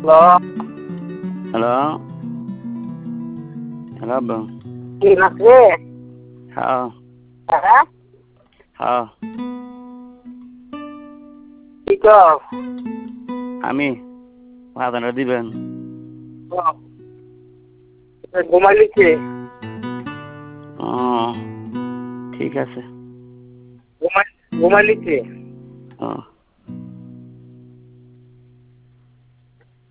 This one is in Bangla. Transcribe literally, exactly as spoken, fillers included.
হ্যালো হ্যালো হ্যালো আব্বু কি নাচবে? হ্যাঁ হ্যাঁ হ্যাঁ কি কও? আমি আদানটা দিবেন ঘুমাইলিছে ও ঠিক আছে ঘুমাই ঘুমাইলিছে ও